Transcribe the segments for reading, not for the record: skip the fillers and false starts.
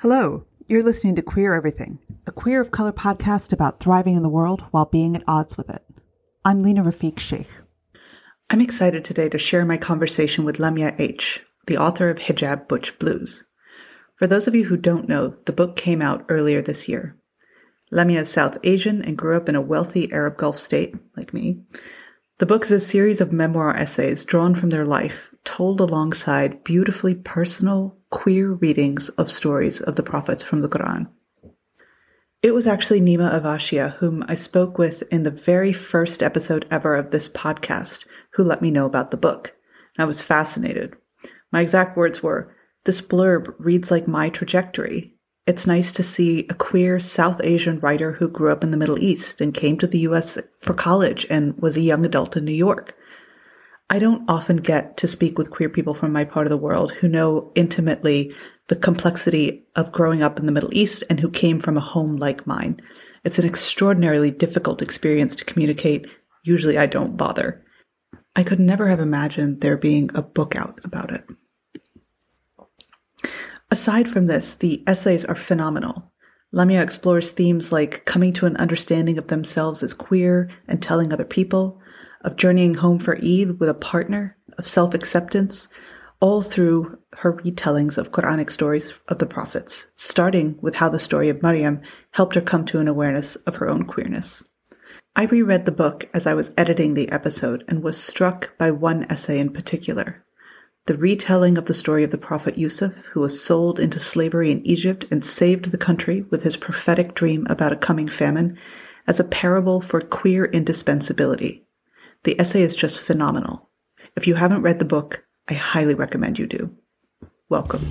Hello, you're listening to Queer Everything, a queer of color podcast about thriving in the world while being at odds with it. I'm Lena Rafiq Sheikh. I'm excited today to share my conversation with Lamia H., the author of Hijab Butch Blues. For those of you who don't know, the book came out earlier this year. Lamia is South Asian and grew up in a wealthy Arab Gulf state, like me. The book is a series of memoir essays drawn from their life, told alongside beautifully personal, queer readings of stories of the prophets from the Quran. It was actually Nima Avashia, whom I spoke with in the very first episode ever of this podcast, who let me know about the book. I was fascinated. My exact words were, "This blurb reads like my trajectory. It's nice to see a queer South Asian writer who grew up in the Middle East and came to the US for college and was a young adult in New York." I don't often get to speak with queer people from my part of the world who know intimately the complexity of growing up in the Middle East and who came from a home like mine. It's an extraordinarily difficult experience to communicate. Usually I don't bother. I could never have imagined there being a book out about it. Aside from this, the essays are phenomenal. Lamia explores themes like coming to an understanding of themselves as queer and telling other people, of journeying home for Eid with a partner, of self-acceptance, all through her retellings of Quranic stories of the prophets, starting with how the story of Maryam helped her come to an awareness of her own queerness. I reread the book as I was editing the episode and was struck by one essay in particular. The retelling of the story of the prophet Yusuf, who was sold into slavery in Egypt and saved the country with his prophetic dream about a coming famine, as a parable for queer indispensability. The essay is just phenomenal. If you haven't read the book, I highly recommend you do. Welcome.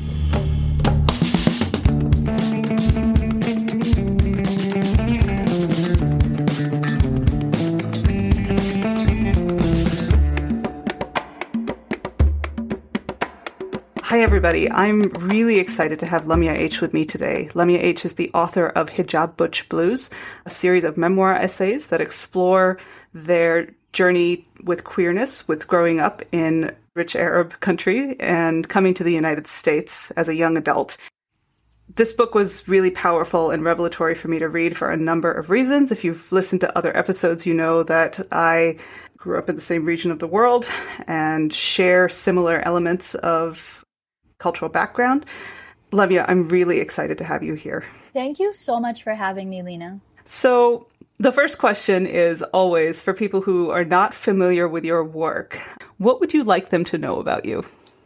Hi, everybody. I'm really excited to have Lamia H. with me today. Lamia H. is the author of Hijab Butch Blues, a series of memoir essays that explore their journey with queerness, with growing up in rich Arab country and coming to the United States as a young adult. This book was really powerful and revelatory for me to read for a number of reasons. If you've listened to other episodes, you know that I grew up in the same region of the world and share similar elements of cultural background. Lamia, I'm really excited to have you here. Thank you so much for having me, Lena. So the first question is always for people who are not familiar with your work. What would you like them to know about you?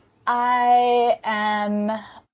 I'm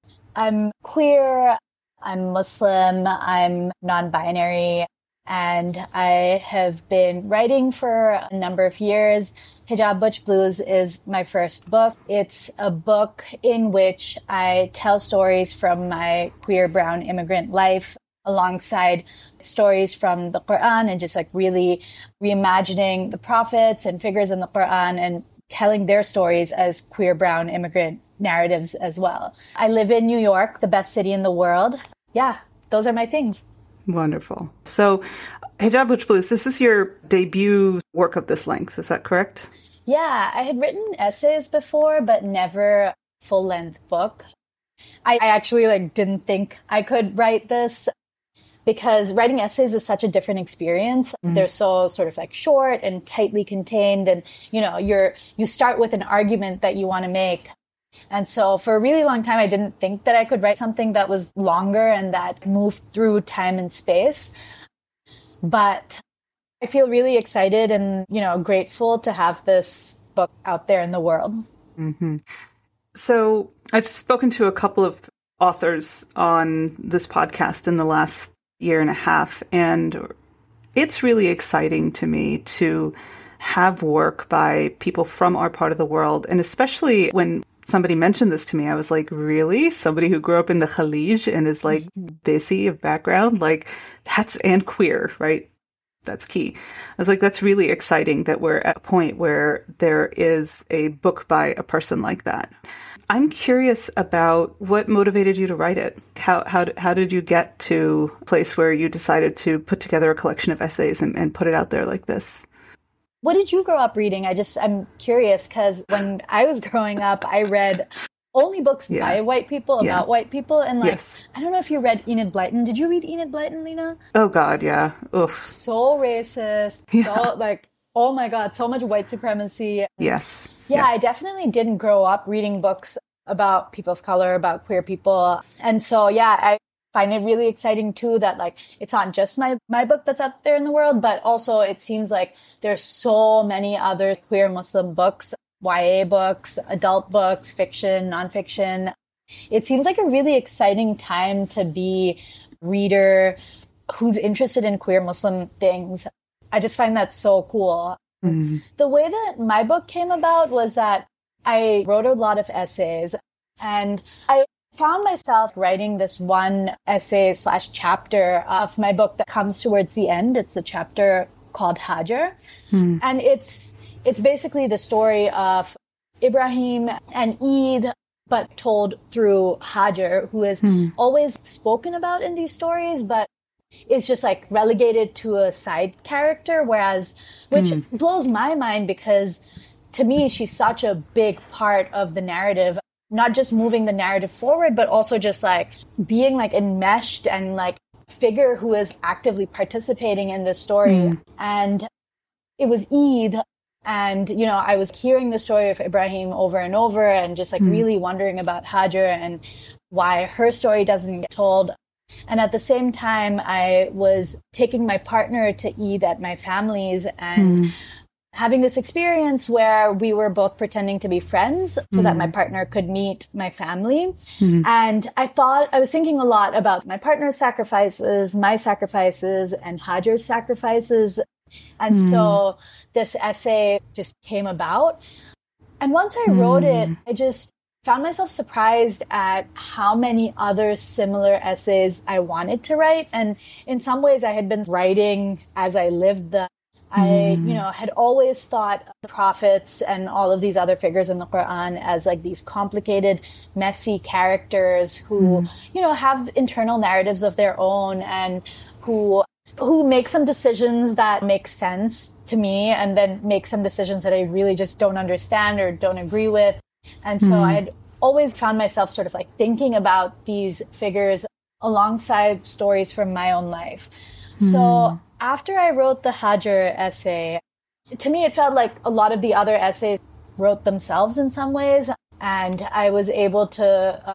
queer, I'm Muslim, I'm non-binary, and I have been writing for a number of years. Hijab Butch Blues is my first book. It's a book in which I tell stories from my queer brown immigrant life alongside stories from the Quran and just like really reimagining the prophets and figures in the Quran and telling their stories as queer brown immigrant narratives as well. I live in New York, the best city in the world. Yeah, those are my things. Wonderful. So Hijab Butch Blues, this is your debut work of this length, is that correct? Yeah, I had written essays before, but never a full-length book. I actually didn't think I could write this because writing essays is such a different experience. Mm-hmm. They're so sort of short and tightly contained, and you start with an argument that you want to make. And so for a really long time, I didn't think that I could write something that was longer and that moved through time and space. But I feel really excited and, grateful to have this book out there in the world. Mm-hmm. So I've spoken to a couple of authors on this podcast in the last year and a half, and it's really exciting to me to have work by people from our part of the world. And especially when somebody mentioned this to me, I was like, really? Somebody who grew up in the Khalij and is desi of background? And queer, right? That's key. I was like, that's really exciting that we're at a point where there is a book by a person like that. I'm curious about what motivated you to write it. How did you get to a place where you decided to put together a collection of essays and put it out there like this? What did you grow up reading? I'm curious because when I was growing up, I read only books Yeah. by white people, about white people. And like, Yes. I don't know if you read Enid Blyton. Did you read Enid Blyton, Lena? Oh God, yeah. Ugh. So racist. Yeah. So like, oh my God, so much white supremacy. Yes. Yeah, I Yes. definitely didn't grow up reading books about people of color, about queer people. And so, yeah, I find it really exciting too that like, it's not just my book that's out there in the world, but also it seems like there's so many other queer Muslim books, YA books, adult books, fiction, nonfiction. It seems like a really exciting time to be a reader who's interested in queer Muslim things. I just find that so cool. The way that my book came about was that I wrote a lot of essays, and I found myself writing this one essay / chapter of my book that comes towards the end. It's a chapter called Hajar. And it's basically the story of Ibrahim and Eid, but told through Hajar, who is always spoken about in these stories, but is just like relegated to a side character, which blows my mind because to me, she's such a big part of the narrative, not just moving the narrative forward, but also just like being like enmeshed and like figure who is actively participating in this story. And it was Eid. And, you know, I was hearing the story of Ibrahim over and over and just like really wondering about Hajar and why her story doesn't get told. And at the same time, I was taking my partner to Eid at my family's and having this experience where we were both pretending to be friends so that my partner could meet my family. And I was thinking a lot about my partner's sacrifices, my sacrifices, and Hajar's sacrifices. And so this essay just came about. And once I wrote it, I just found myself surprised at how many other similar essays I wanted to write. And in some ways, I had been writing as I lived them. I, you know, had always thought of the prophets and all of these other figures in the Quran as like these complicated, messy characters who, you know, have internal narratives of their own and who make some decisions that make sense to me and then make some decisions that I really just don't understand or don't agree with. And so I had always found myself sort of like thinking about these figures alongside stories from my own life. So after I wrote the Hajar essay, to me, it felt like a lot of the other essays wrote themselves in some ways. And I was able to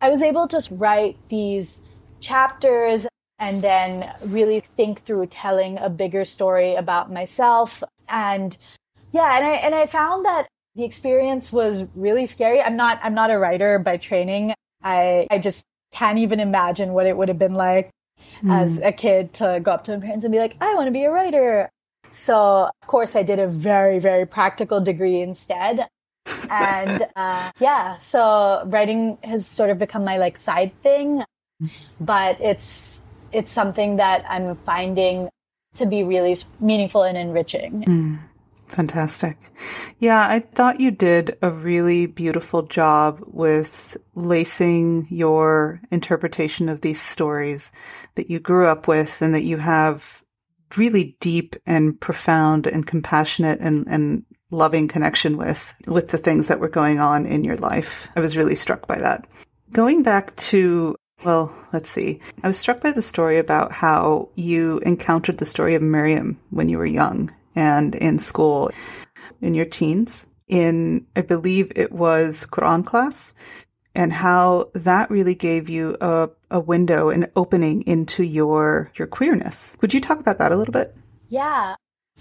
write these chapters and then really think through telling a bigger story about myself. And yeah, and I found that the experience was really scary. I'm not a writer by training. I just can't even imagine what it would have been like as a kid to go up to my parents and be like, I want to be a writer. So, of course, I did a very, very practical degree instead. And so writing has sort of become my like side thing. But it's something that I'm finding to be really meaningful and enriching. Fantastic. Yeah, I thought you did a really beautiful job with lacing your interpretation of these stories that you grew up with and that you have really deep and profound and compassionate and loving connection with the things that were going on in your life. I was really struck by that. Going back to, well, let's see. I was struck by the story about how you encountered the story of Miriam when you were young and in school, in your teens, in, I believe it was Quran class, and how that really gave you a window, an opening into your queerness. Would you talk about that a little bit? Yeah.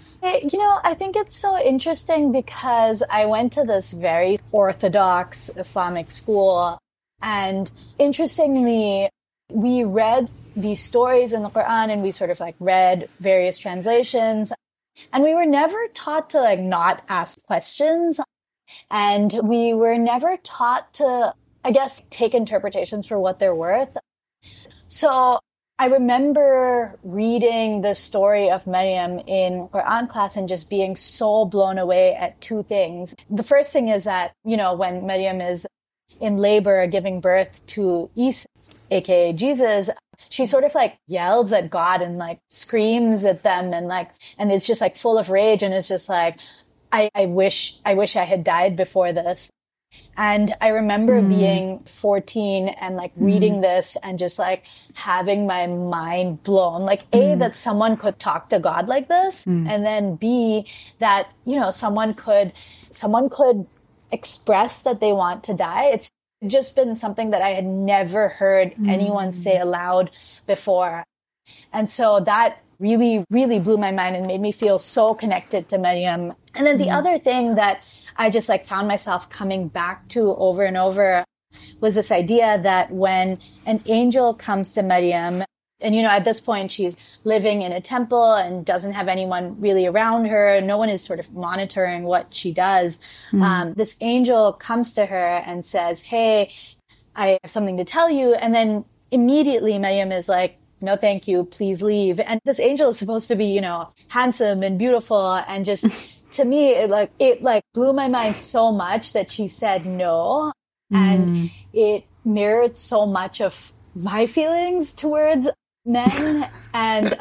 I think it's so interesting because I went to this very orthodox Islamic school, and interestingly, we read these stories in the Quran and we sort of like read various translations. And we were never taught to like not ask questions. And we were never taught to, I guess, take interpretations for what they're worth. So I remember reading the story of Maryam in Quran class and just being so blown away at two things. The first thing is that, you know, when Maryam is in labor giving birth to Isa, aka Jesus, she sort of like yells at God and like screams at them and it's just like full of rage and it's just like, I wish I had died before this. And I remember being 14 and like reading this and just like having my mind blown. Like A, that someone could talk to God like this. And then B, that, you know, someone could express that they want to die. It's just been something that I had never heard anyone say aloud before. And so that really, really blew my mind and made me feel so connected to Maryam. And then the other thing that I just like found myself coming back to over and over was this idea that when an angel comes to Maryam, and, you know, at this point, she's living in a temple and doesn't have anyone really around her. No one is sort of monitoring what she does. This angel comes to her and says, hey, I have something to tell you. And then immediately Maryam is like, no, thank you. Please leave. And this angel is supposed to be, you know, handsome and beautiful. And just to me, it blew my mind so much that she said no. And it mirrored so much of my feelings towards men. And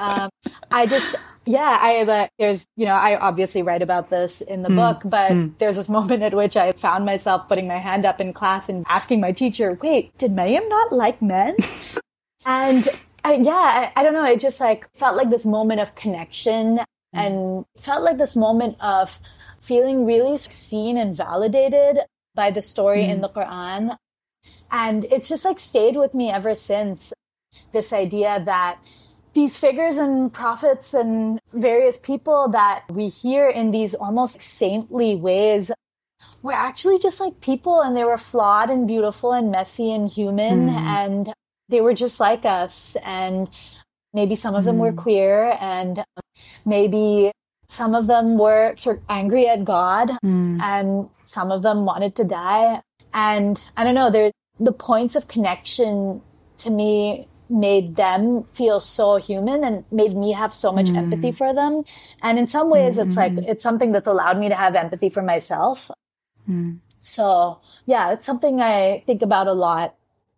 there's, you know, I obviously write about this in the book, but there's this moment at which I found myself putting my hand up in class and asking my teacher, wait, did Maryam not like men? And I don't know. It just like felt like this moment of connection and felt like this moment of feeling really seen and validated by the story in the Quran. And it's just like stayed with me ever since. This idea that these figures and prophets and various people that we hear in these almost saintly ways were actually just like people, and they were flawed and beautiful and messy and human, and they were just like us. And maybe some of them were queer, and maybe some of them were sort of angry at God, and some of them wanted to die. And I don't know, the points of connection to me made them feel so human and made me have so much empathy for them. And in some ways, it's like, it's something that's allowed me to have empathy for myself. So yeah, it's something I think about a lot.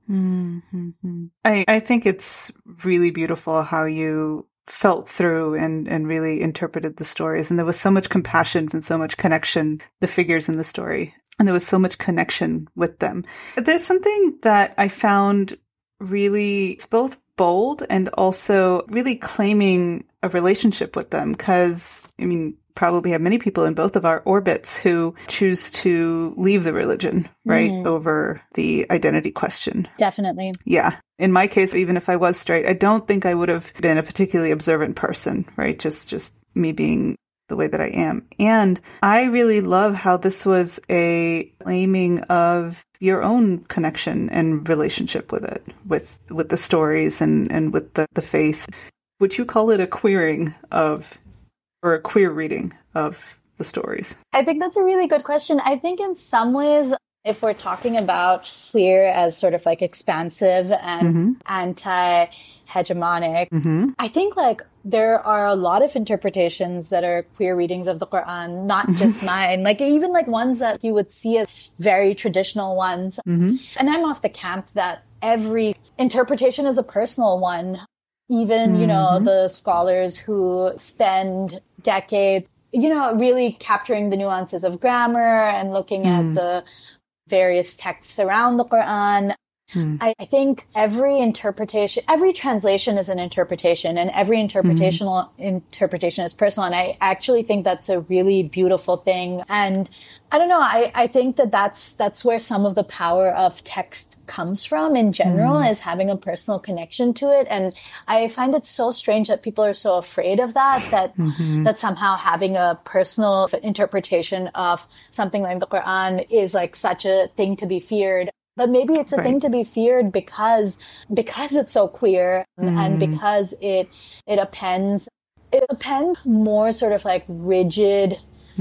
I think it's really beautiful how you felt through and really interpreted the stories. And there was so much compassion and so much connection, the figures in the story. And there was so much connection with them. There's something that I found really, it's both bold and also really claiming a relationship with them. Because, I mean, probably have many people in both of our orbits who choose to leave the religion, right, over the identity question. Definitely. Yeah. In my case, even if I was straight, I don't think I would have been a particularly observant person, right? Just me being the way that I am. And I really love how this was a claiming of your own connection and relationship with it, with the stories and with the faith. Would you call it a queering of, or a queer reading of the stories? I think that's a really good question. I think in some ways, if we're talking about queer as sort of like expansive and anti-hegemonic, I think like there are a lot of interpretations that are queer readings of the Quran, not just mine, like even like ones that you would see as very traditional ones. And I'm off the camp that every interpretation is a personal one. Even, you know, the scholars who spend decades, you know, really capturing the nuances of grammar and looking at the various texts around the Quran. I think every interpretation, every translation is an interpretation, and every interpretation is personal. And I actually think that's a really beautiful thing. And I don't know, I think that that's where some of the power of text comes from in general, is having a personal connection to it. And I find it so strange that people are so afraid of that somehow having a personal interpretation of something like the Quran is like such a thing to be feared. But maybe it's a thing to be feared because it's so queer and because it appends more sort of like rigid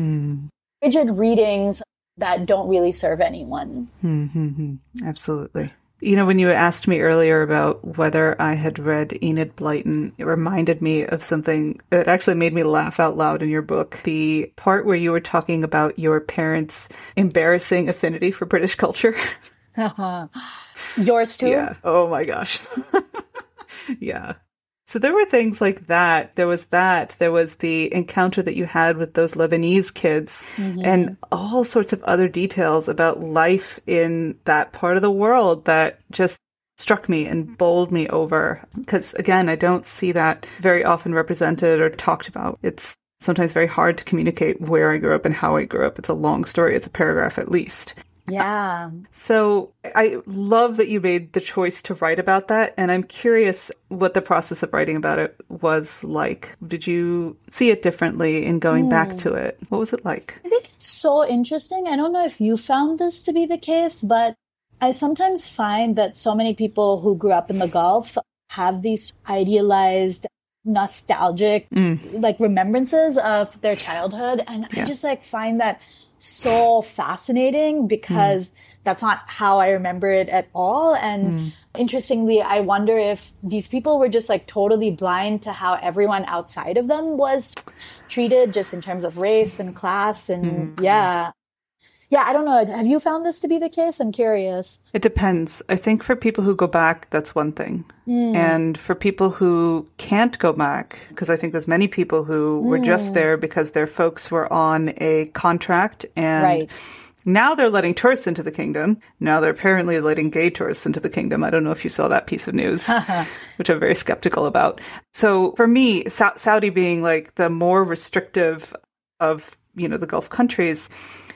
readings that don't really serve anyone. Absolutely. You know, when you asked me earlier about whether I had read Enid Blyton, it reminded me of something that actually made me laugh out loud in your book. The part where you were talking about your parents' embarrassing affinity for British culture. Yours too? Yeah. Oh my gosh. Yeah. So there were things like that. There was that. There was the encounter that you had with those Lebanese kids and all sorts of other details about life in that part of the world that just struck me and bowled me over. Because again, I don't see that very often represented or talked about. It's sometimes very hard to communicate where I grew up and how I grew up. It's a long story. It's a paragraph at least. Yeah. So I love that you made the choice to write about that. And I'm curious what the process of writing about it was like. Did you see it differently in going back to it? What was it like? I think it's so interesting. I don't know if you found this to be the case, but I sometimes find that so many people who grew up in the Gulf have these idealized, nostalgic, like remembrances of their childhood. And I just like find that so fascinating because that's not how I remember it at all. And interestingly, I wonder if these people were just like totally blind to how everyone outside of them was treated just in terms of race and class. And yeah, I don't know. Have you found this to be the case? I'm curious. It depends. I think for people who go back, that's one thing. And for people who can't go back, because I think there's many people who were just there because their folks were on a contract and now they're letting tourists into the kingdom. Now they're apparently letting gay tourists into the kingdom. I don't know if you saw that piece of news, which I'm very skeptical about. So for me, Saudi being like the more restrictive of, you know, the Gulf countries,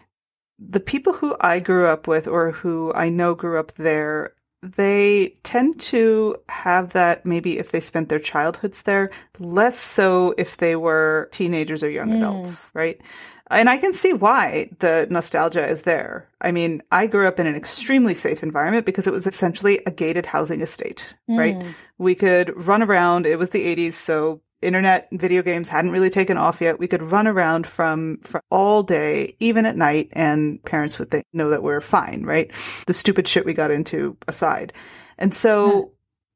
the people who I grew up with or who I know grew up there, they tend to have that maybe if they spent their childhoods there, less so if they were teenagers or young adults, right? And I can see why the nostalgia is there. I mean, I grew up in an extremely safe environment because it was essentially a gated housing estate, right? We could run around. It was the 80s, so internet and video games hadn't really taken off yet. We could run around from all day, even at night, and parents would know that we're fine, right? The stupid shit we got into aside. And so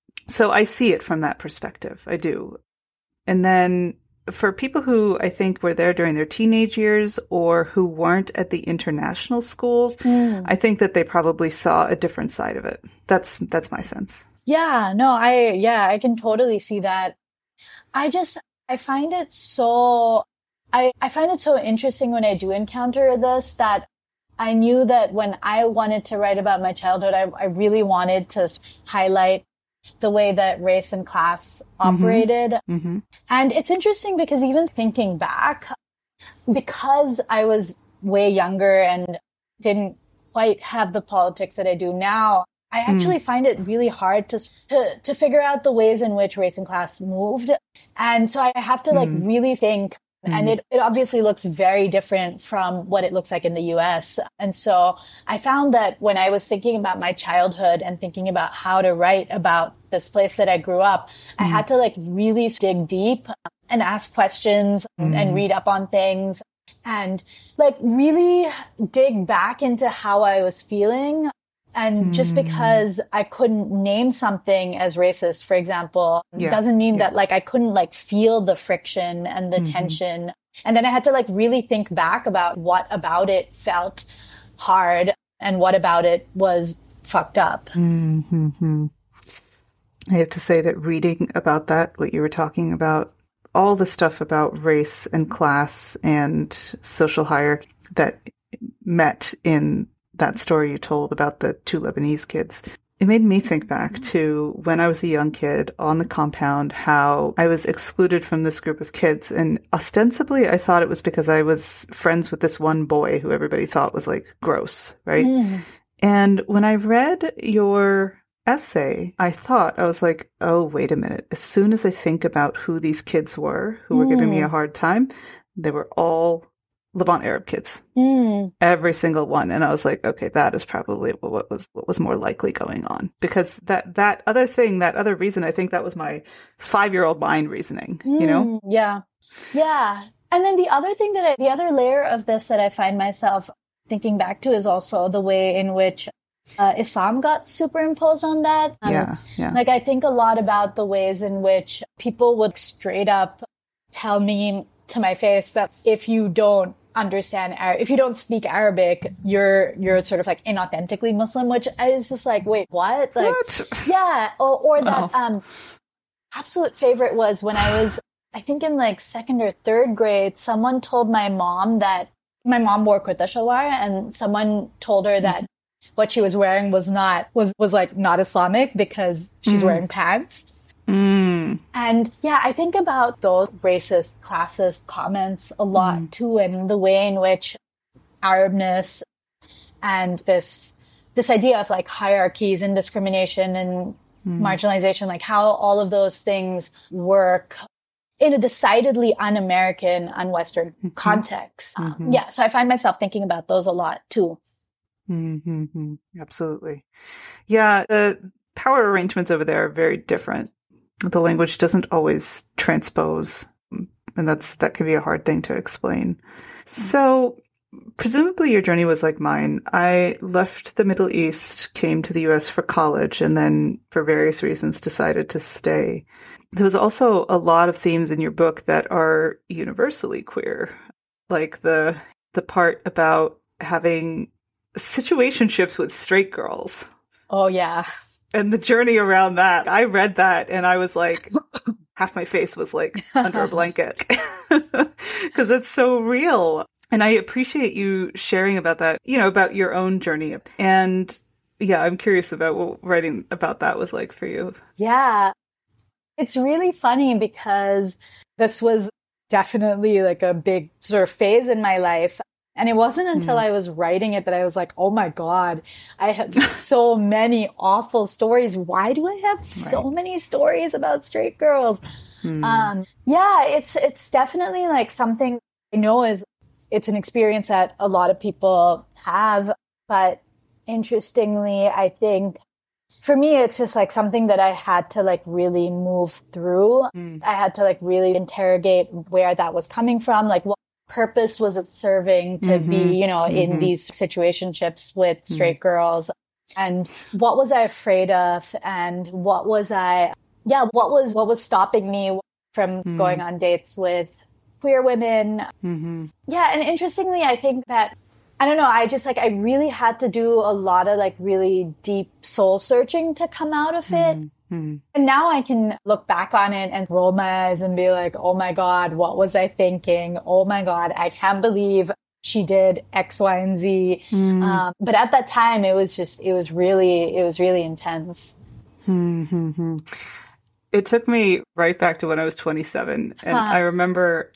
I see it from that perspective. I do. And then for people who I think were there during their teenage years or who weren't at the international schools, I think that they probably saw a different side of it. That's my sense. Yeah, no, I can totally see that. I find it so, I find it so interesting when I do encounter this that I knew that when I wanted to write about my childhood, I really wanted to highlight the way that race and class operated. And it's interesting because even thinking back, because I was way younger and didn't quite have the politics that I do now, I actually find it really hard to figure out the ways in which race and class moved. And so I have to like really think, and it obviously looks very different from what it looks like in the US. And so I found that when I was thinking about my childhood and thinking about how to write about this place that I grew up, I had to like really dig deep and ask questions and read up on things and like really dig back into how I was feeling. And just because I couldn't name something as racist, for example, doesn't mean that like I couldn't like feel the friction and the tension. And then I had to like really think back about what about it felt hard and what about it was fucked up. I have to say that reading about that, what you were talking about, all the stuff about race and class and social hierarchy that met in that story you told about the two Lebanese kids, it made me think back to when I was a young kid on the compound, how I was excluded from this group of kids. And ostensibly, I thought it was because I was friends with this one boy who everybody thought was like gross, right? And when I read your essay, I was like, oh, wait a minute. As soon as I think about who these kids were, who were giving me a hard time, they were all Levant Arab kids, every single one. And I was like, okay, that is probably what was more likely going on, because that other reason, I think that was my 5-year-old mind reasoning, you know? Yeah. And then the other layer of this that I find myself thinking back to is also the way in which Islam got superimposed on that. Like I think a lot about the ways in which people would straight up tell me to my face that if you don't understand if you don't speak Arabic, you're sort of like inauthentically Muslim, which is just like, wait, what? Like, what? Yeah, or that absolute favorite was when I was, I think in like second or third grade, someone told my mom that my mom wore kurta shalwar, and someone told her that what she was wearing was like not Islamic because she's wearing pants. And yeah, I think about those racist, classist comments a lot too, and the way in which Arabness and this idea of like hierarchies and discrimination and marginalization, like how all of those things work in a decidedly un-American, un-Western context. Yeah, so I find myself thinking about those a lot too. Absolutely. Yeah, the power arrangements over there are very different. The language doesn't always transpose, and that can be a hard thing to explain. So presumably your journey was like mine. I left the Middle East, came to the US for college, and then for various reasons decided to stay. There was also a lot of themes in your book that are universally queer, like the part about having situationships with straight girls. Oh, yeah. And the journey around that. I read that and I was like, half my face was like under a blanket because it's so real. And I appreciate you sharing about that, about your own journey. And yeah, I'm curious about what writing about that was like for you. Yeah. It's really funny because this was definitely like a big sort of phase in my life. And it wasn't until I was writing it that I was like, oh my God, I have so many awful stories. Why do I have so many stories about straight girls? Yeah, it's definitely like something I know it's an experience that a lot of people have. But interestingly, I think for me, it's just like something that I had to like really move through. I had to like really interrogate where that was coming from. Like what purpose was it serving to be, in these situationships with straight girls? And what was I afraid of? And what was stopping me from going on dates with queer women? Yeah. And interestingly, I think that, I don't know, I really had to do a lot of like really deep soul searching to come out of it. And now I can look back on it and roll my eyes and be like, oh my God, what was I thinking? Oh my God, I can't believe she did X, Y, and Z. But at that time, it was really intense. It took me right back to when I was 27. And I remember,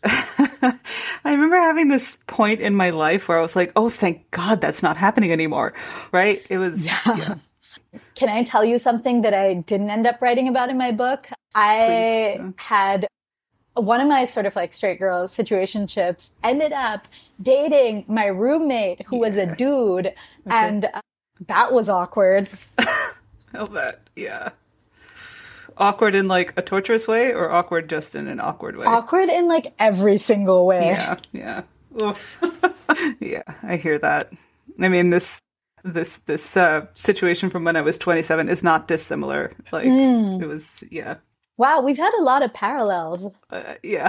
having this point in my life where I was like, oh, thank God that's not happening anymore. Right. It was, yeah. Can I tell you something that I didn't end up writing about in my book? I had one of my sort of like straight girl situationships ended up dating my roommate who was a dude. And that was awkward. I'll bet. Yeah. Awkward in like a torturous way or awkward just in an awkward way? Awkward in like every single way. Yeah. Yeah. Oof. Yeah. I hear that. I mean, this situation from when I was 27 is not dissimilar. Like it was, yeah. Wow, we've had a lot of parallels. Yeah.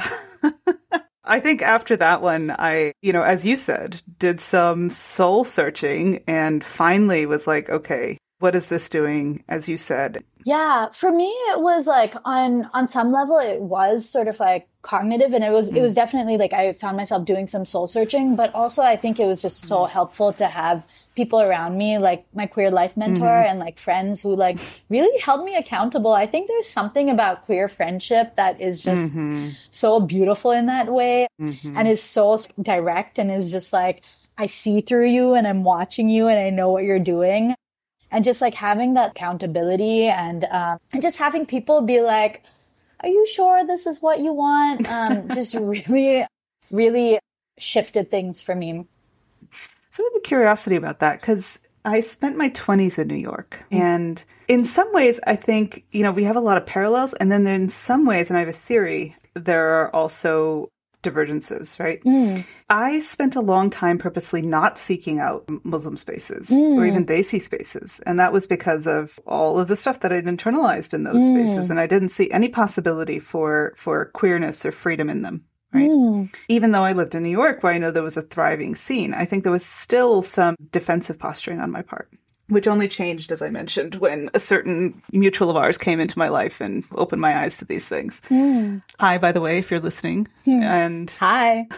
I think after that one, I, as you said, did some soul searching and finally was like, okay, what is this doing? As you said. Yeah, for me, it was like on some level, it was sort of like cognitive, and it was definitely like I found myself doing some soul searching, but also I think it was just so helpful to have people around me, like my queer life mentor and like friends who like really held me accountable. I think there's something about queer friendship that is just so beautiful in that way and is so direct and is just like, I see through you and I'm watching you and I know what you're doing. And just like having that accountability and just having people be like, are you sure this is what you want? Just really, really shifted things for me. So I have a curiosity about that because I spent my 20s in New York. And in some ways, I think, we have a lot of parallels. And then in some ways, and I have a theory, there are also divergences, right? I spent a long time purposely not seeking out Muslim spaces or even Desi spaces. And that was because of all of the stuff that I'd internalized in those spaces. And I didn't see any possibility for queerness or freedom in them. Right. Even though I lived in New York, where I know there was a thriving scene, I think there was still some defensive posturing on my part. which only changed, as I mentioned, when a certain mutual of ours came into my life and opened my eyes to these things. Hi, by the way, if you're listening. And hi.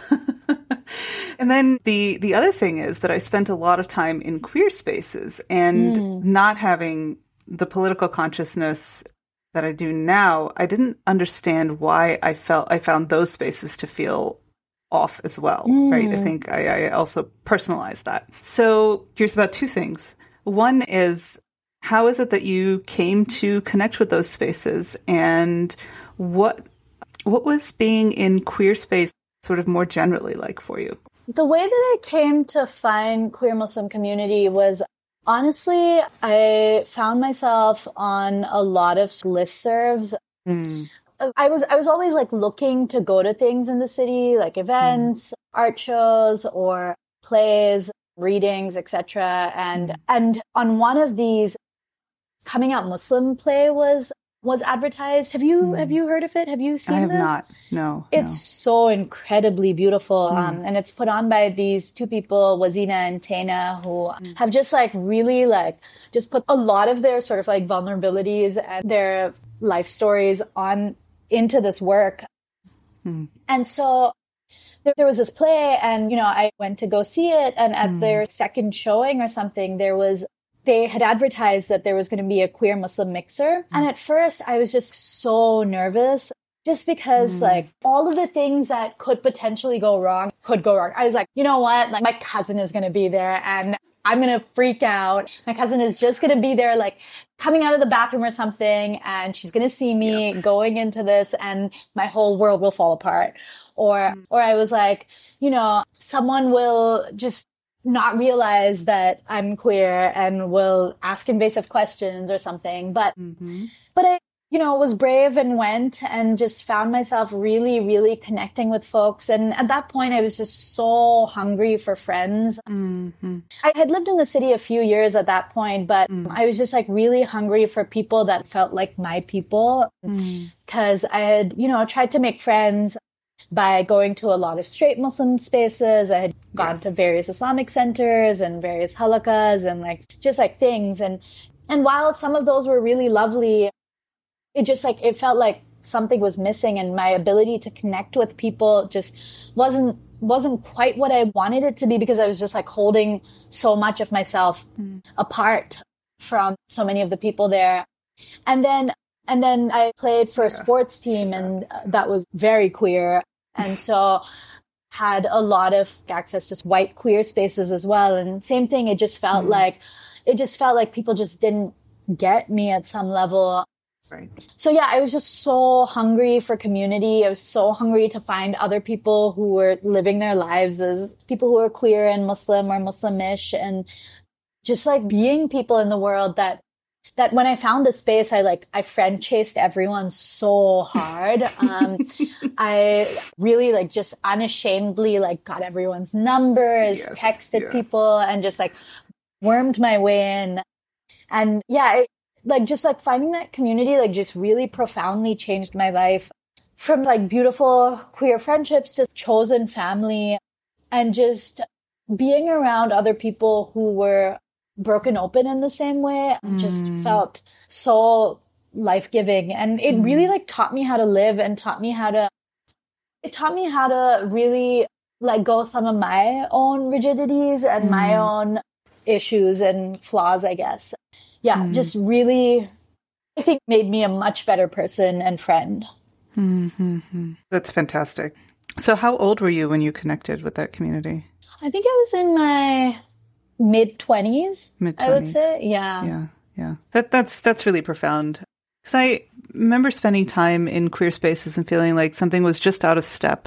And then the other thing is that I spent a lot of time in queer spaces, and not having the political consciousness that I do now, I didn't understand why I found those spaces to feel off as well, right? I think I also personalized that. So here's about two things. One is, how is it that you came to connect with those spaces, and what was being in queer space sort of more generally like for you? The way that I came to find queer Muslim community was, honestly, I found myself on a lot of listservs. I was always like looking to go to things in the city, like events, art shows, or plays, readings, etc. And on one of these, Coming Out Muslim play was advertised. Have you heard of it? Have you seen this? I have not. No. It's so incredibly beautiful. And it's put on by these two people, Wazina and Taina, who have just like really like just put a lot of their sort of like vulnerabilities and their life stories into this work. And so there was this play, and, I went to go see it. And at their second showing or something, they had advertised that there was going to be a queer Muslim mixer. And at first I was just so nervous, just because like all of the things that could potentially go wrong could go wrong. I was like, you know what? Like, my cousin is going to be there and I'm going to freak out. My cousin is just going to be there, like coming out of the bathroom or something, and she's going to see me going into this and my whole world will fall apart. Or I was like, someone will just not realize that I'm queer and will ask invasive questions or something. But I, was brave and went and just found myself really, really connecting with folks. And at that point, I was just so hungry for friends. I had lived in the city a few years at that point, but I was just like really hungry for people that felt like my people, because I had, tried to make friends by going to a lot of straight Muslim spaces. I had gone to various Islamic centers and various halakas and like just like things. And while some of those were really lovely, it felt like something was missing, and my ability to connect with people just wasn't quite what I wanted it to be, because I was just like holding so much of myself apart from so many of the people there. And then I played for a sports team, and that was very queer. And so had a lot of access to white queer spaces as well. And same thing, it just felt like people just didn't get me at some level. Right. So yeah, I was just so hungry for community. I was so hungry to find other people who were living their lives as people who were queer and Muslim or Muslimish, and just like being people in the world that when I found the space, I friend chased everyone so hard. I really like just unashamedly like got everyone's numbers, texted people, and just like wormed my way in. And yeah, just like finding that community, like just really profoundly changed my life, from like beautiful queer friendships to chosen family, and just being around other people who were broken open in the same way just felt so life-giving. And it really like taught me how to live, and taught me how to really let go some of my own rigidities and my own issues and flaws, I guess. Yeah, just really, I think, made me a much better person and friend. That's fantastic. So how old were you when you connected with that community? I think I was in my mid-20s, I would say. Yeah. That's really profound. Because I remember spending time in queer spaces and feeling like something was just out of step.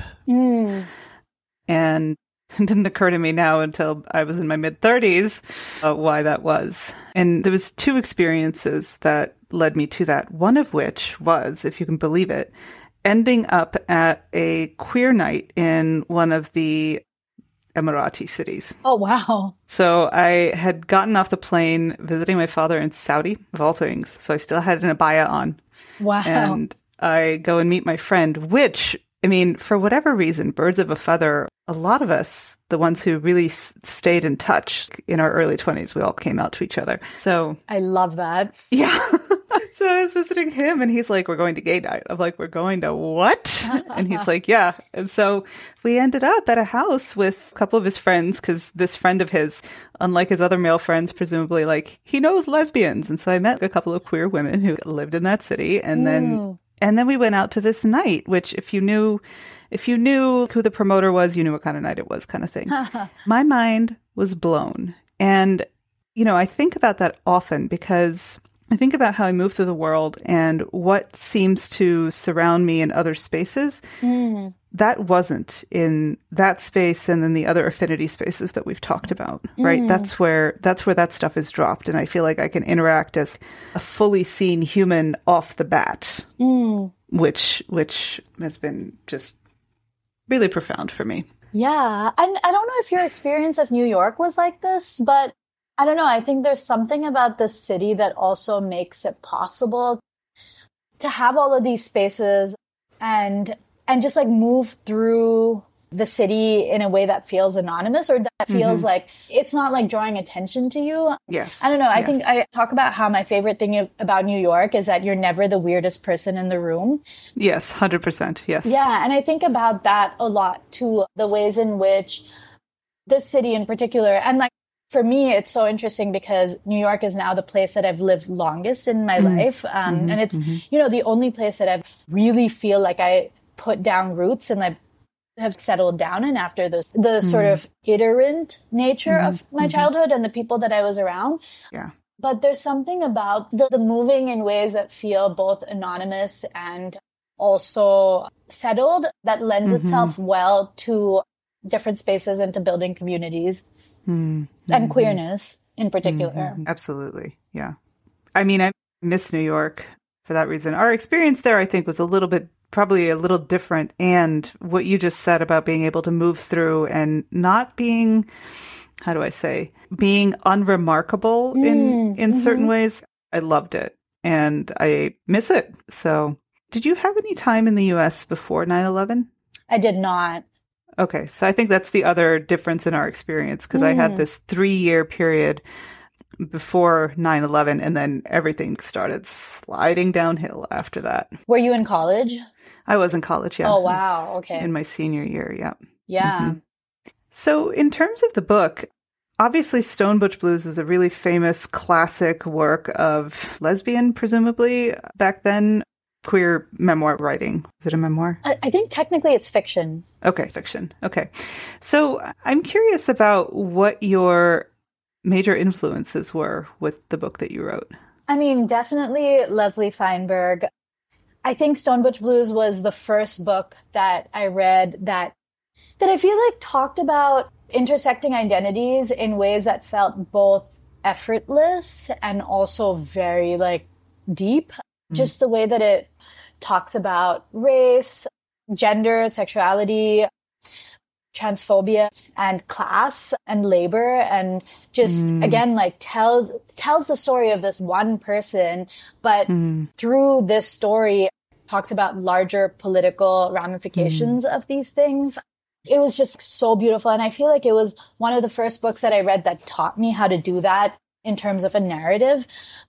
And it didn't occur to me now until I was in my mid-30s why that was. And there was two experiences that led me to that. One of which was, if you can believe it, ending up at a queer night in one of the Emirati cities. Oh, wow. So I had gotten off the plane visiting my father in Saudi, of all things. So I still had an abaya on. Wow. And I go and meet my friend, which I mean, for whatever reason, birds of a feather, a lot of us, the ones who really stayed in touch in our early 20s, we all came out to each other. So I love that. Yeah. So I was visiting him and he's like, we're going to gay night. I'm like, we're going to what? And he's like, yeah. And so we ended up at a house with a couple of his friends because this friend of his, unlike his other male friends, presumably like he knows lesbians. And so I met a couple of queer women who lived in that city. And then we went out to this night, which if you knew who the promoter was, you knew what kind of night it was, kind of thing. My mind was blown. And, you know, I think about that often because I think about how I move through the world and what seems to surround me in other spaces. That wasn't in that space and then the other affinity spaces that we've talked about, right? That's where that stuff is dropped. And I feel like I can interact as a fully seen human off the bat, which has been just really profound for me. Yeah. And I don't know if your experience of New York was like this, but I don't know. I think there's something about this city that also makes it possible to have all of these spaces and just like move through the city in a way that feels anonymous or that feels like it's not like drawing attention to you. Yes. I don't know. I think I talk about how my favorite thing about New York is that you're never the weirdest person in the room. Yes, 100%. Yes. Yeah. And I think about that a lot too, the ways in which this city in particular, and like, for me, it's so interesting because New York is now the place that I've lived longest in my life. And it's, you know, the only place that I really feel like I put down roots and I have settled down in after the sort of iterant nature of my childhood and the people that I was around. Yeah. But there's something about the moving in ways that feel both anonymous and also settled that lends itself well to different spaces and to building communities. And queerness in particular. Absolutely. Yeah. I mean, I miss New York for that reason. Our experience there, I think, was probably a little different. And what you just said about being able to move through and not being, how do I say, being unremarkable in certain ways. I loved it and I miss it. So did you have any time in the US before 9/11? I did not. Okay, so I think that's the other difference in our experience because I had this 3-year period before 9/11 and then everything started sliding downhill after that. Were you in college? I was in college, yeah. Oh, wow. Okay. In my senior year, yeah. Yeah. So in terms of the book, obviously Stone Butch Blues is a really famous classic work of lesbian, presumably, back then. Queer memoir writing. Is it a memoir? I think technically it's fiction. Okay, fiction. Okay. So I'm curious about what your major influences were with the book that you wrote. I mean, definitely Leslie Feinberg. I think Stone Butch Blues was the first book that I read that I feel like talked about intersecting identities in ways that felt both effortless and also very like deep. Just the way that it talks about race, gender, sexuality, transphobia, and class and labor, and just again like tells the story of this one person, but through this story talks about larger political ramifications of these things. It was just so beautiful, and I feel like it was one of the first books that I read that taught me how to do that in terms of a narrative.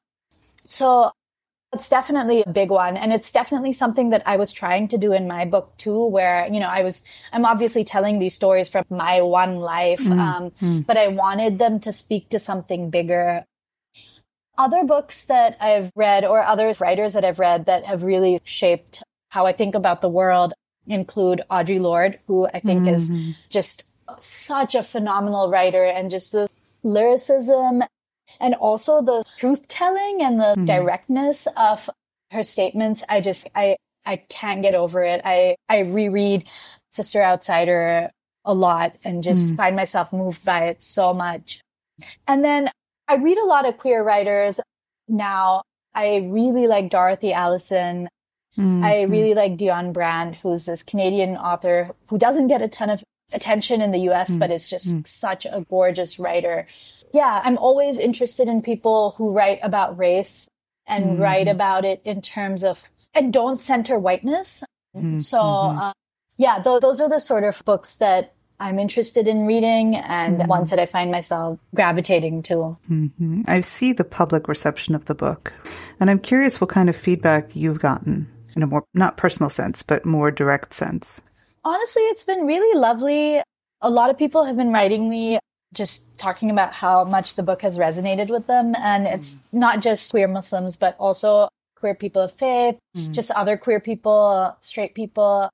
So it's definitely a big one. And it's definitely something that I was trying to do in my book too, where, you know, I'm obviously telling these stories from my one life, but I wanted them to speak to something bigger. Other books that I've read or other writers that I've read that have really shaped how I think about the world include Audre Lorde, who I think is just such a phenomenal writer, and just the lyricism and also the truth-telling and the directness of her statements. I can't get over it. I reread Sister Outsider a lot and just find myself moved by it so much. And then I read a lot of queer writers now. I really like Dorothy Allison. I really like Dionne Brand, who's this Canadian author who doesn't get a ton of attention in the US, but is just such a gorgeous writer. Yeah, I'm always interested in people who write about race and write about it in terms of, and don't center whiteness. So Yeah, those are the sort of books that I'm interested in reading and ones that I find myself gravitating to. Mm-hmm. I see the public reception of the book, and I'm curious what kind of feedback you've gotten in a more, not personal sense, but more direct sense. Honestly, it's been really lovely. A lot of people have been writing me just talking about how much the book has resonated with them. And it's not just queer Muslims, but also queer people of faith, just other queer people, straight people.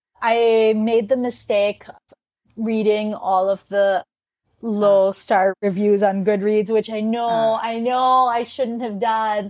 I made the mistake of reading all of the low star reviews on Goodreads, which I know I shouldn't have done.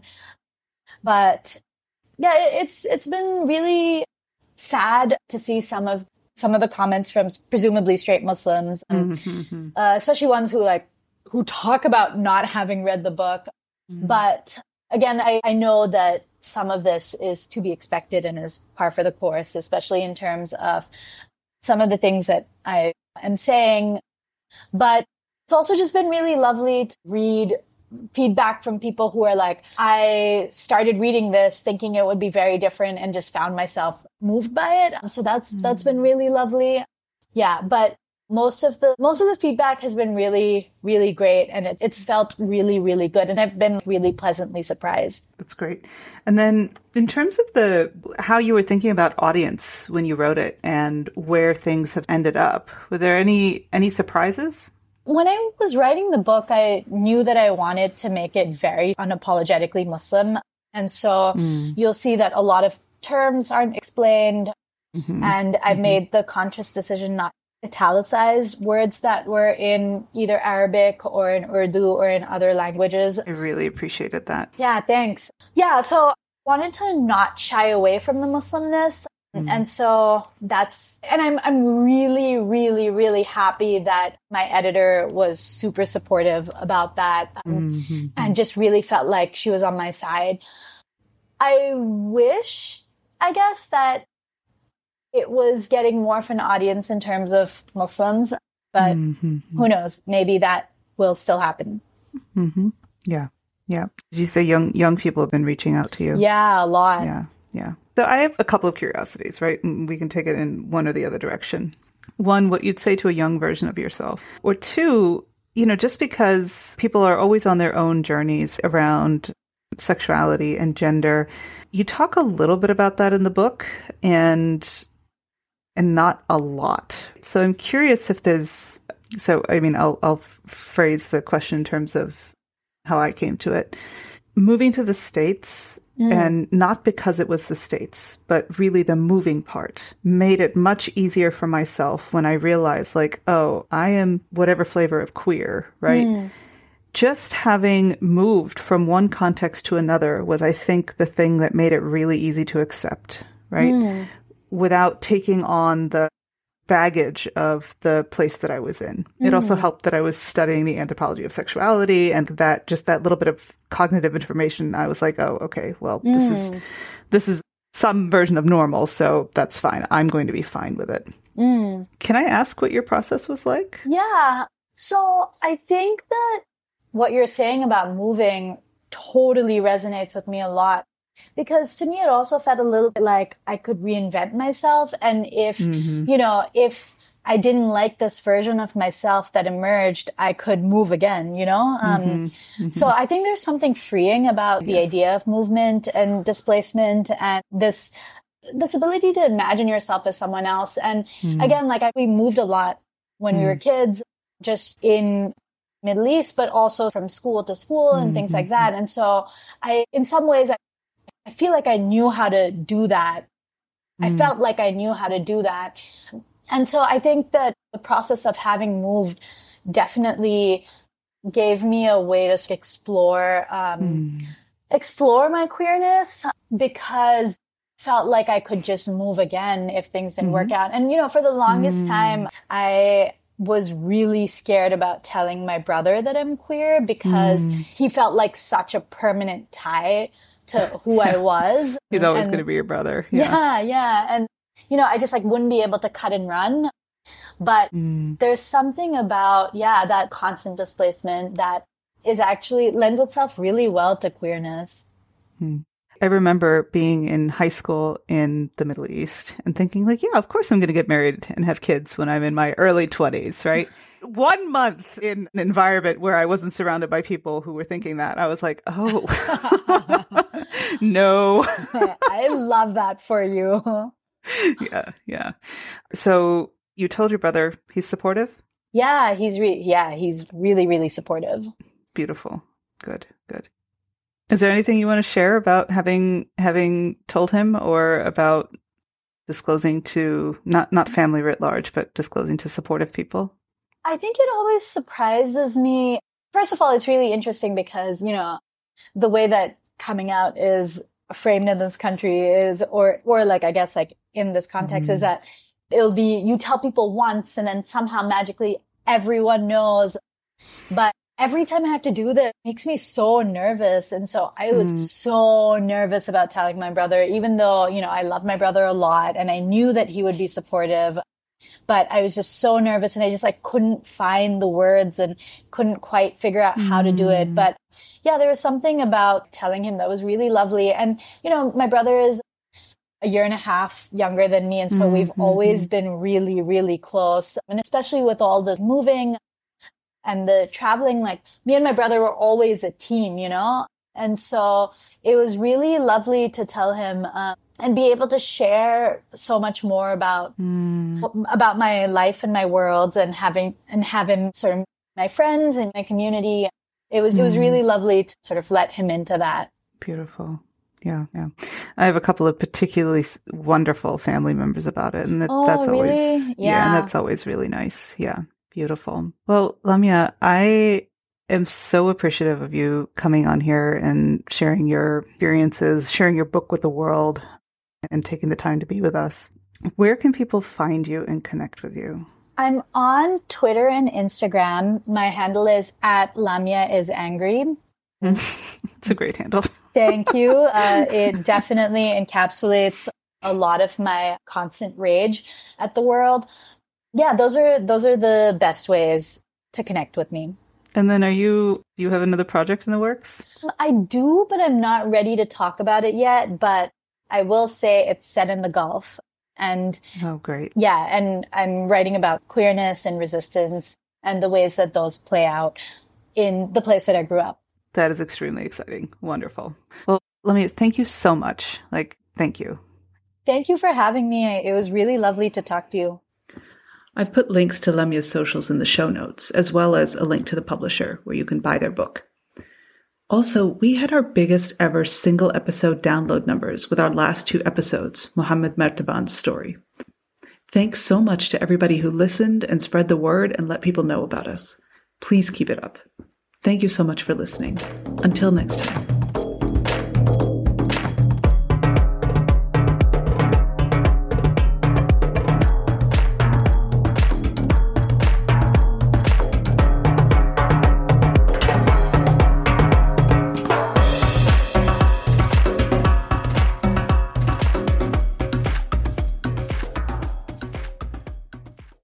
But yeah, it's been really sad to see some of the comments from presumably straight Muslims, especially ones who talk about not having read the book. But again, I know that some of this is to be expected and is par for the course, especially in terms of some of the things that I am saying. But it's also just been really lovely to read feedback from people who are like, I started reading this thinking it would be very different and just found myself moved by it. So that's been really lovely. Yeah, but most of the feedback has been really, really great, and it's felt really, really good, and I've been really pleasantly surprised. That's great. And then in terms of how you were thinking about audience when you wrote it and where things have ended up, were there any surprises? When I was writing the book, I knew that I wanted to make it very unapologetically Muslim. And so you'll see that a lot of terms aren't explained. And I've made the conscious decision not to italicize words that were in either Arabic or in Urdu or in other languages. I really appreciated that. Yeah, thanks. Yeah, so I wanted to not shy away from the Muslimness. And so I'm really, really, really happy that my editor was super supportive about that and just really felt like she was on my side. I wish, I guess, that it was getting more of an audience in terms of Muslims, but who knows? Maybe that will still happen. Yeah. Did you say young people have been reaching out to you? Yeah, a lot. Yeah. So I have a couple of curiosities, right? We can take it in one or the other direction. One, what you'd say to a young version of yourself. Or two, just because people are always on their own journeys around sexuality and gender, you talk a little bit about that in the book and not a lot. So I'm curious if I'll phrase the question in terms of how I came to it. Moving to the States, and not because it was the States, but really the moving part, made it much easier for myself when I realized, I am whatever flavor of queer, right? Just having moved from one context to another was, I think, the thing that made it really easy to accept, right? Without taking on the baggage of the place that I was in. It also helped that I was studying the anthropology of sexuality, and that just that little bit of cognitive information, I was like, oh, okay, well, this is some version of normal, so that's fine. I'm going to be fine with it. Can I ask what your process was like? Yeah. So I think that what you're saying about moving totally resonates with me a lot. Because to me, it also felt a little bit like I could reinvent myself. And if, if I didn't like this version of myself that emerged, I could move again, So I think there's something freeing about the idea of movement and displacement and this ability to imagine yourself as someone else. And again, we moved a lot when we were kids, just in Middle East, but also from school to school and things like that. And so in some ways, I feel like I knew how to do that. I felt like I knew how to do that. And so I think that the process of having moved definitely gave me a way to explore my queerness, because it felt like I could just move again if things didn't work out. And, for the longest time, I was really scared about telling my brother that I'm queer because he felt like such a permanent tie to who I was. He's always going to be your brother. Yeah. And, I just wouldn't be able to cut and run. But there's something about, that constant displacement that is actually lends itself really well to queerness. I remember being in high school in the Middle East and thinking like, yeah, of course I'm going to get married and have kids when I'm in my early 20s, right? 1 month in an environment where I wasn't surrounded by people who were thinking that, I was like, oh, no. I love that for you. Yeah. So you told your brother he's supportive? Yeah, he's really, really supportive. Beautiful. Good. Is there anything you want to share about having told him, or about disclosing to not family writ large, but disclosing to supportive people? I think it always surprises me. First of all, it's really interesting because, the way that coming out is framed in this country is, or like, I guess like in this context is that it'll be, you tell people once and then somehow magically everyone knows. But every time I have to do that, it makes me so nervous. And so I was so nervous about telling my brother, even though, I love my brother a lot and I knew that he would be supportive. But I was just so nervous and I just couldn't find the words and couldn't quite figure out how to do it. But yeah, there was something about telling him that was really lovely. And, my brother is a year and a half younger than me. And so we've always been really, really close. And especially with all the moving and the traveling, like me and my brother were always a team, And so it was really lovely to tell him and be able to share so much more about my life and my worlds and have him sort of my friends and my community. It was really lovely to sort of let him into that. Beautiful. Yeah. I have a couple of particularly wonderful family members about it. And that's really? always, and that's always really nice. Yeah. Beautiful. Well, Lamya, I am so appreciative of you coming on here and sharing your experiences, sharing your book with the world, and taking the time to be with us. Where can people find you and connect with you? I'm on Twitter and Instagram. My handle is @LamyaIsAngry. It's a great handle. Thank you. It definitely encapsulates a lot of my constant rage at the world. Yeah, those are the best ways to connect with me. And then do you have another project in the works? I do, but I'm not ready to talk about it yet. But I will say it's set in the Gulf. And oh, great. Yeah, and I'm writing about queerness and resistance and the ways that those play out in the place that I grew up. That is extremely exciting. Wonderful. Well, Lamya, thank you so much. Thank you. Thank you for having me. It was really lovely to talk to you. I've put links to Lamya's socials in the show notes, as well as a link to the publisher where you can buy their book. Also, we had our biggest ever single episode download numbers with our last 2 episodes, Mohammed Mertaban's story. Thanks so much to everybody who listened and spread the word and let people know about us. Please keep it up. Thank you so much for listening. Until next time.